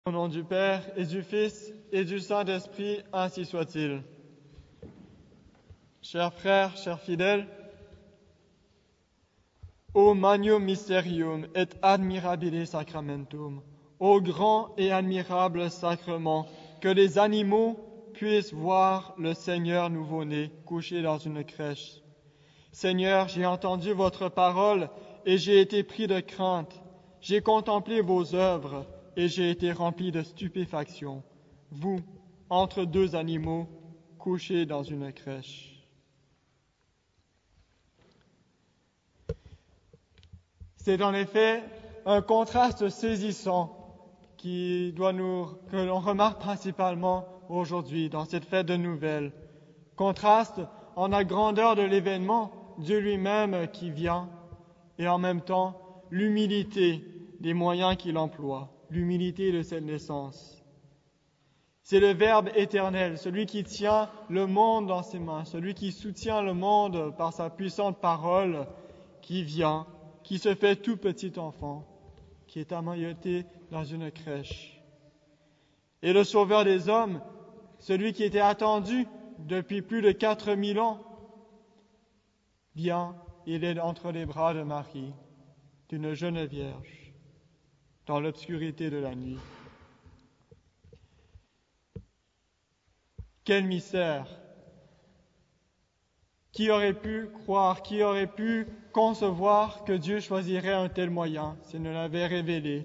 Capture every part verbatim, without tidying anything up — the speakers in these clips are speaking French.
Au nom du Père, et du Fils, et du Saint-Esprit, ainsi soit-il. Chers frères, chers fidèles, ô magnum mysterium et admirabile sacramentum, ô grand et admirable sacrement, que les animaux puissent voir le Seigneur nouveau-né couché dans une crèche. Seigneur, j'ai entendu votre parole et j'ai été pris de crainte. J'ai contemplé vos œuvres et j'ai été rempli de stupéfaction. Vous, entre deux animaux, couchés dans une crèche. C'est en effet un contraste saisissant qui doit nous, que l'on remarque principalement aujourd'hui dans cette fête de Nouvelles. Contraste en la grandeur de l'événement, Dieu lui-même qui vient, et en même temps l'humilité des moyens qu'il emploie, l'humilité de cette naissance. C'est le Verbe éternel, celui qui tient le monde dans ses mains, celui qui soutient le monde par sa puissante parole, qui vient, qui se fait tout petit enfant, qui est amoyoté dans une crèche. Et le Sauveur des hommes, celui qui était attendu depuis plus de quatre mille ans, vient, il est entre les bras de Marie, d'une jeune vierge, dans l'obscurité de la nuit. Quel mystère! Qui aurait pu croire, qui aurait pu concevoir que Dieu choisirait un tel moyen s'il ne l'avait révélé?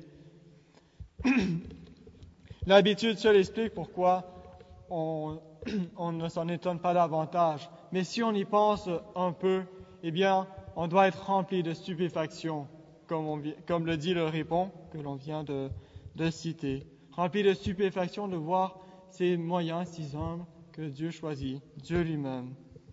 L'habitude seule explique pourquoi on, on ne s'en étonne pas davantage. Mais si on y pense un peu, eh bien, on doit être rempli de stupéfaction, comme, on, comme le dit le répond que l'on vient de, de citer. Rempli de stupéfaction de voir ces moyens si humbles que Dieu choisit, Dieu lui-même.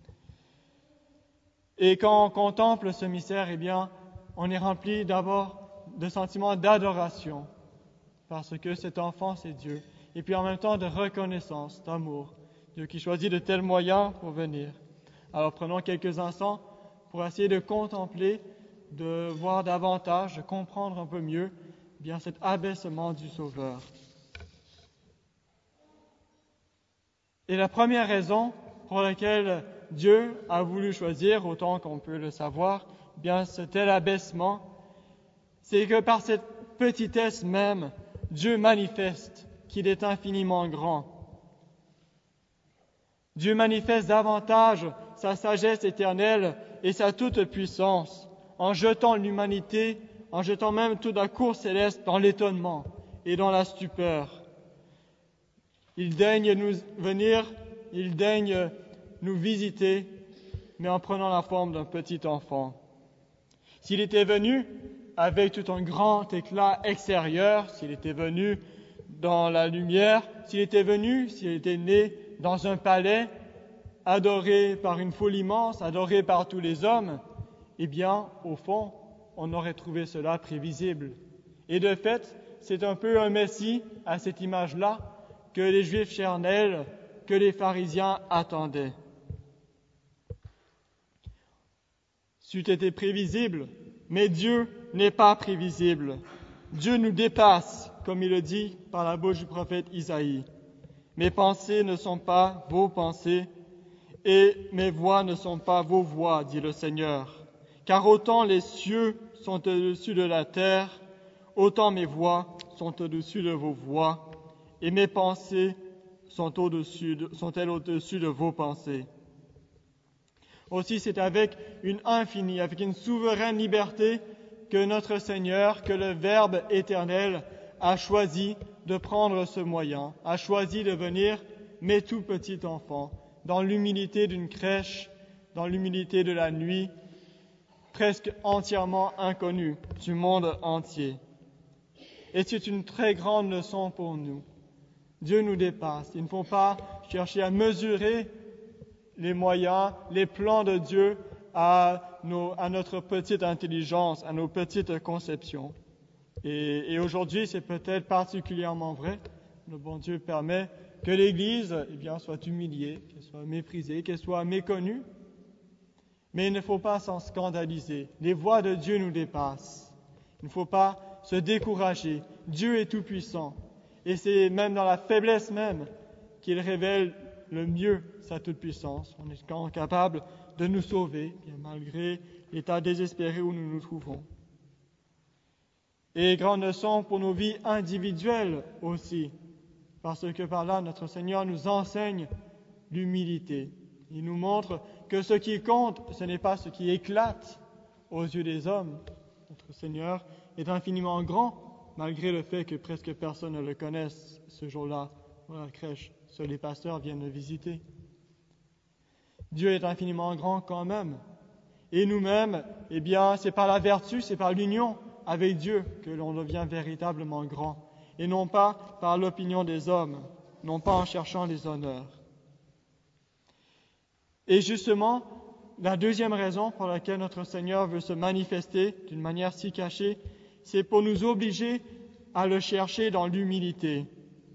Et quand on contemple ce mystère, eh bien, on est rempli d'abord de sentiments d'adoration, parce que cet enfant, c'est Dieu. Et puis en même temps de reconnaissance, d'amour. Dieu qui choisit de tels moyens pour venir. Alors prenons quelques instants pour essayer de contempler, de voir davantage, de comprendre un peu mieux eh bien cet abaissement du Sauveur. Et la première raison pour laquelle Dieu a voulu choisir, autant qu'on peut le savoir, eh bien ce tel abaissement, c'est que par cette petitesse même, Dieu manifeste qu'il est infiniment grand. Dieu manifeste davantage sa sagesse éternelle et sa toute-puissance en jetant l'humanité, en jetant même toute la cour céleste dans l'étonnement et dans la stupeur. Il daigne nous venir, il daigne nous visiter, mais en prenant la forme d'un petit enfant. S'il était venu avec tout un grand éclat extérieur, s'il était venu dans la lumière, s'il était venu, s'il était né dans un palais, adoré par une foule immense, adoré par tous les hommes, eh bien, au fond, on aurait trouvé cela prévisible. Et de fait, c'est un peu un Messie à cette image-là que les Juifs charnels, que les pharisiens attendaient. C'eût été prévisible, mais Dieu n'est pas prévisible. Dieu nous dépasse, comme il le dit par la bouche du prophète Isaïe. Mes pensées ne sont pas vos pensées, et mes voix ne sont pas vos voix, dit le Seigneur. Car autant les cieux sont au-dessus de la terre, autant mes voix sont au-dessus de vos voix, et mes pensées sont au-dessus de, sont-elles au-dessus de vos pensées. Aussi, c'est avec une infinie, avec une souveraine liberté que notre Seigneur, que le Verbe éternel a choisi de prendre ce moyen, a choisi de venir, mais tout petit enfant, dans l'humilité d'une crèche, dans l'humilité de la nuit, presque entièrement inconnue du monde entier. Et c'est une très grande leçon pour nous. Dieu nous dépasse. Il ne faut pas chercher à mesurer les moyens, les plans de Dieu à, nos, à notre petite intelligence, à nos petites conceptions. Et, et aujourd'hui, c'est peut-être particulièrement vrai. Le bon Dieu permet que l'Église eh bien, soit humiliée, qu'elle soit méprisée, qu'elle soit méconnue. Mais il ne faut pas s'en scandaliser. Les voies de Dieu nous dépassent. Il ne faut pas se décourager. Dieu est tout-puissant. Et c'est même dans la faiblesse même qu'il révèle le mieux sa toute-puissance. On est quand capable de nous sauver, bien malgré l'état désespéré où nous nous trouvons. Et grande leçon pour nos vies individuelles aussi, parce que par là, notre Seigneur nous enseigne l'humilité. Il nous montre que ce qui compte, ce n'est pas ce qui éclate aux yeux des hommes. Notre Seigneur est infiniment grand, malgré le fait que presque personne ne le connaisse ce jour-là dans la crèche. Seuls les pasteurs viennent le visiter. Dieu est infiniment grand quand même. Et nous-mêmes, eh bien, c'est par la vertu, c'est par l'union avec Dieu que l'on devient véritablement grand, et non pas par l'opinion des hommes, non pas en cherchant les honneurs. Et justement, la deuxième raison pour laquelle notre Seigneur veut se manifester d'une manière si cachée, c'est pour nous obliger à le chercher dans l'humilité.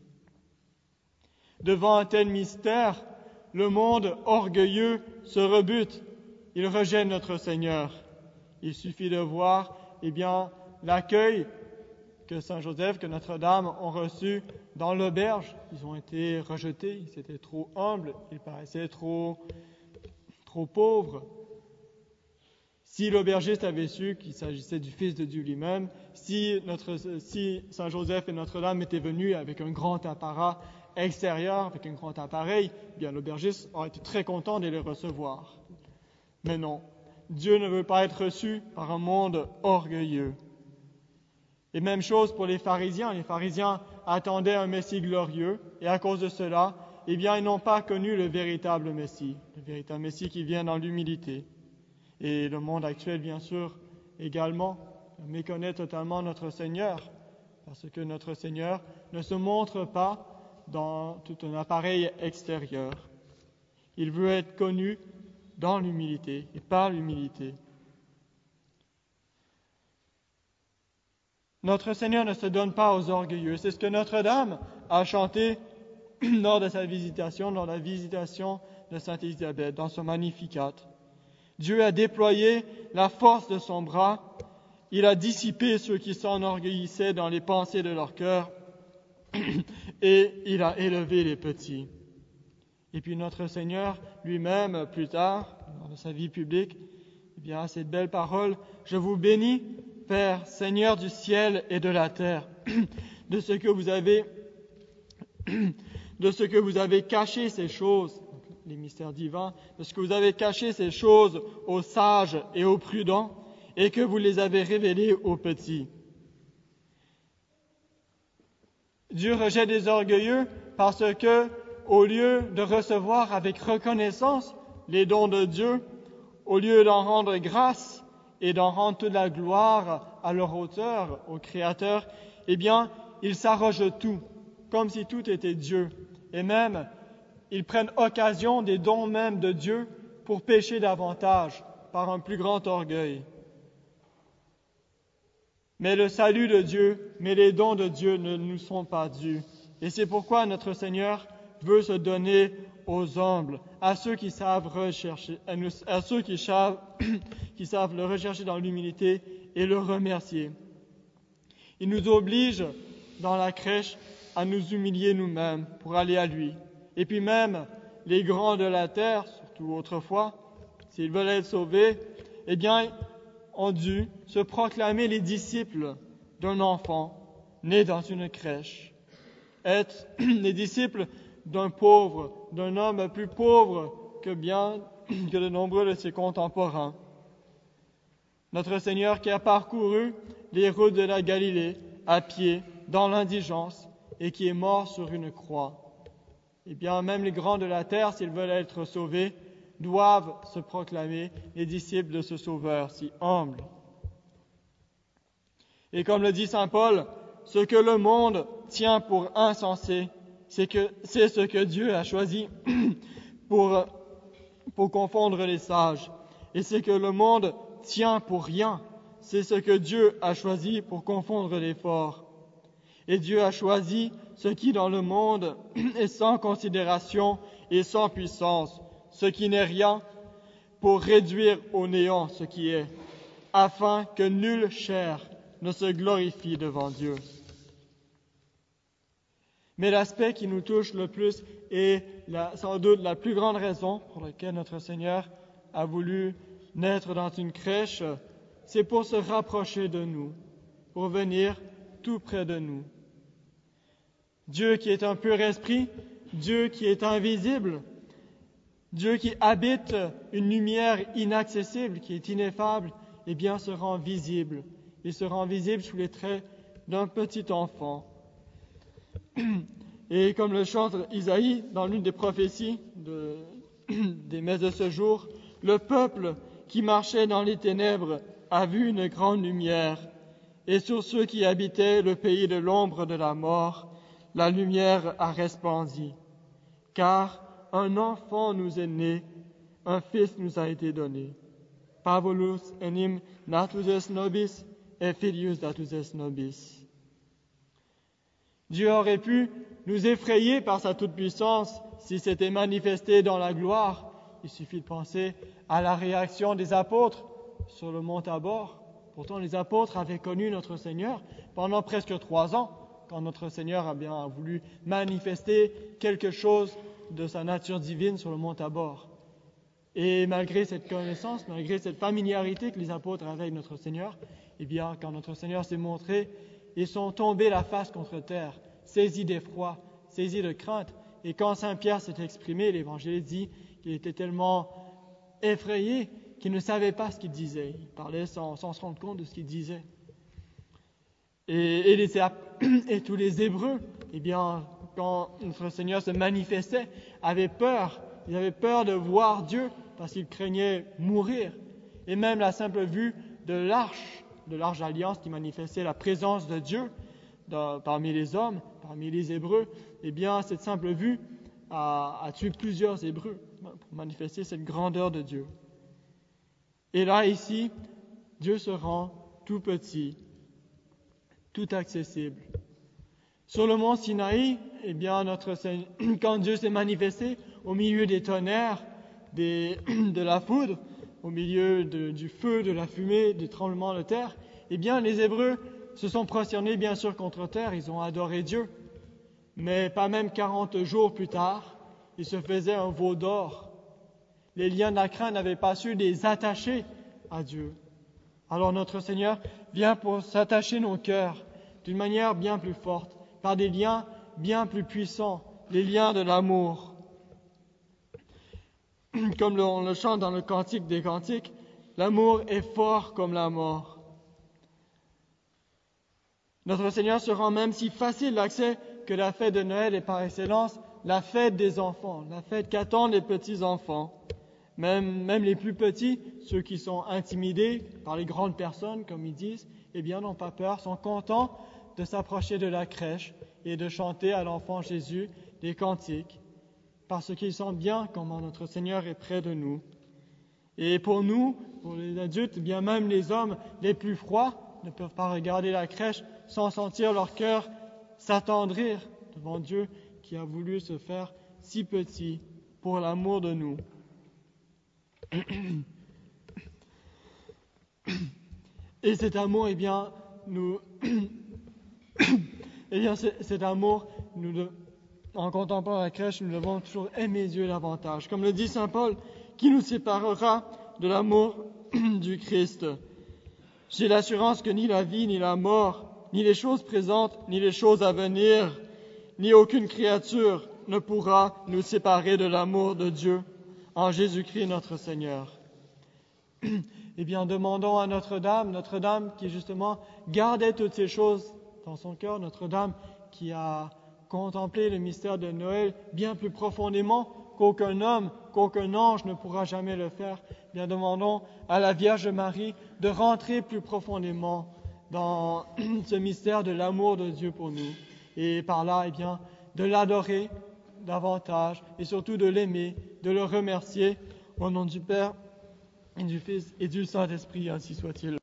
Devant un tel mystère, le monde orgueilleux se rebute. Il rejette notre Seigneur. Il suffit de voir, eh bien, l'accueil que Saint Joseph, que Notre-Dame ont reçu dans l'auberge. Ils ont été rejetés, ils étaient trop humbles, ils paraissaient trop, trop pauvres. Si l'aubergiste avait su qu'il s'agissait du Fils de Dieu lui-même, si, notre, si Saint Joseph et Notre-Dame étaient venus avec un grand apparat extérieur, avec un grand appareil, eh bien l'aubergiste aurait été très content de les recevoir. Mais non, Dieu ne veut pas être reçu par un monde orgueilleux. Et même chose pour les pharisiens. Les pharisiens attendaient un Messie glorieux, et à cause de cela, eh bien, ils n'ont pas connu le véritable Messie, le véritable Messie qui vient dans l'humilité. Et le monde actuel, bien sûr, également, méconnaît totalement notre Seigneur, parce que notre Seigneur ne se montre pas dans tout un appareil extérieur. Il veut être connu dans l'humilité et par l'humilité. Notre Seigneur ne se donne pas aux orgueilleux. C'est ce que Notre-Dame a chanté lors de sa visitation, lors de la visitation de Sainte Élisabeth, dans son Magnificat. Dieu a déployé la force de son bras. Il a dissipé ceux qui s'enorgueillissaient dans les pensées de leur cœur et il a élevé les petits. Et puis notre Seigneur lui-même, plus tard, dans sa vie publique, eh bien, cette belle parole, « Je vous bénis, Père, Seigneur du ciel et de la terre, de ce que vous avez, de ce que vous avez caché ces choses, les mystères divins, de ce que vous avez caché ces choses aux sages et aux prudents, et que vous les avez révélées aux petits. » Dieu rejette les orgueilleux parce que, au lieu de recevoir avec reconnaissance les dons de Dieu, au lieu d'en rendre grâce et d'en rendre toute la gloire à leur auteur, au Créateur, eh bien, ils s'arrogent tout, comme si tout était Dieu. Et même, ils prennent occasion des dons même de Dieu pour pécher davantage par un plus grand orgueil. Mais le salut de Dieu, mais les dons de Dieu ne nous sont pas dus. Et c'est pourquoi notre Seigneur veut se donner aux humbles, à ceux qui savent rechercher, à, nous, à ceux qui savent, qui savent le rechercher dans l'humilité et le remercier. Il nous oblige dans la crèche à nous humilier nous-mêmes pour aller à lui. Et puis même les grands de la terre, surtout autrefois, s'ils veulent être sauvés, eh bien, ont dû se proclamer les disciples d'un enfant né dans une crèche, être les disciples d'un pauvre, d'un homme plus pauvre que bien que de nombreux de ses contemporains. Notre Seigneur qui a parcouru les routes de la Galilée à pied, dans l'indigence, et qui est mort sur une croix. Eh bien, même les grands de la terre, s'ils veulent être sauvés, doivent se proclamer les disciples de ce Sauveur si humble. Et comme le dit saint Paul, ce que le monde tient pour insensé, c'est que c'est ce que Dieu a choisi pour, pour confondre les sages. Et ce que le monde tient pour rien, c'est ce que Dieu a choisi pour confondre les forts. Et Dieu a choisi ce qui dans le monde est sans considération et sans puissance, ce qui n'est rien, pour réduire au néant ce qui est, afin que nulle chair ne se glorifie devant Dieu. Mais l'aspect qui nous touche le plus et la, sans doute la plus grande raison pour laquelle notre Seigneur a voulu naître dans une crèche, c'est pour se rapprocher de nous, pour venir tout près de nous. Dieu qui est un pur esprit, Dieu qui est invisible, Dieu qui habite une lumière inaccessible, qui est ineffable, eh bien se rend visible. Il se rend visible sous les traits d'un petit enfant. Et comme le chante Isaïe dans l'une des prophéties de, des messes de ce jour, le peuple qui marchait dans les ténèbres a vu une grande lumière, et sur ceux qui habitaient le pays de l'ombre de la mort, la lumière a resplendi. Car un enfant nous est né, un fils nous a été donné. Parvulus enim natus est nobis, et filius datus est nobis. Dieu aurait pu nous effrayer par sa toute-puissance s'il s'était manifesté dans la gloire. Il suffit de penser à la réaction des apôtres sur le mont Tabor. Pourtant, les apôtres avaient connu notre Seigneur pendant presque trois ans, quand notre Seigneur a bien voulu manifester quelque chose de sa nature divine sur le mont Tabor. Et malgré cette connaissance, malgré cette familiarité que les apôtres avaient avec notre Seigneur, eh bien, quand notre Seigneur s'est montré, ils sont tombés la face contre terre, saisis d'effroi, saisis de crainte. Et quand Saint Pierre s'est exprimé, l'Évangile dit qu'il était tellement effrayé qu'il ne savait pas ce qu'il disait. Il parlait sans, sans se rendre compte de ce qu'il disait. Et, et, les, et tous les Hébreux, eh bien, quand notre Seigneur se manifestait, avaient peur. Ils avaient peur de voir Dieu parce qu'ils craignaient mourir. Et même la simple vue de l'arche, de l'arche d'alliance qui manifestait la présence de Dieu dans, parmi les hommes, parmi les Hébreux, eh bien, cette simple vue a, a tué plusieurs Hébreux pour manifester cette grandeur de Dieu. Et là, ici, Dieu se rend tout petit, tout accessible. Sur le mont Sinaï, eh bien, notre Seigneur, quand Dieu s'est manifesté au milieu des tonnerres, des, de la foudre, au milieu de, du feu, de la fumée, des tremblements de terre, eh bien, les Hébreux se sont prosternés, bien sûr, contre terre, ils ont adoré Dieu. Mais pas même quarante jours plus tard, ils se faisaient un veau d'or. Les liens de la crainte n'avaient pas su les attacher à Dieu. Alors notre Seigneur vient pour s'attacher nos cœurs d'une manière bien plus forte, par des liens bien plus puissants, les liens de l'amour. Comme on le chante dans le Cantique des Cantiques, l'amour est fort comme la mort. Notre Seigneur se rend même si facile d'accès que la fête de Noël est par excellence la fête des enfants, la fête qu'attendent les petits-enfants. Même, même les plus petits, ceux qui sont intimidés par les grandes personnes, comme ils disent, eh bien, n'ont pas peur, sont contents de s'approcher de la crèche et de chanter à l'enfant Jésus des cantiques, parce qu'ils sentent bien comment notre Seigneur est près de nous. Et pour nous, pour les adultes, eh bien même les hommes les plus froids ne peuvent pas regarder la crèche sans sentir leur cœur s'attendrir devant Dieu qui a voulu se faire si petit pour l'amour de nous. Et cet amour, eh bien, nous, eh bien, cet amour, nous, de, en contemplant la crèche, nous devons toujours aimer Dieu davantage. Comme le dit saint Paul, qui nous séparera de l'amour du Christ? J'ai l'assurance que ni la vie, ni la mort, ni les choses présentes, ni les choses à venir, ni aucune créature ne pourra nous séparer de l'amour de Dieu en Jésus-Christ notre Seigneur. Eh bien, demandons à Notre-Dame, Notre-Dame qui justement gardait toutes ces choses dans son cœur, Notre-Dame qui a contemplé le mystère de Noël bien plus profondément qu'aucun homme, qu'aucun ange ne pourra jamais le faire. Eh bien, demandons à la Vierge Marie de rentrer plus profondément dans ce mystère de l'amour de Dieu pour nous. Et par là, eh bien, de l'adorer davantage et surtout de l'aimer, de le remercier au nom du Père et du Fils et du Saint-Esprit, ainsi soit-il.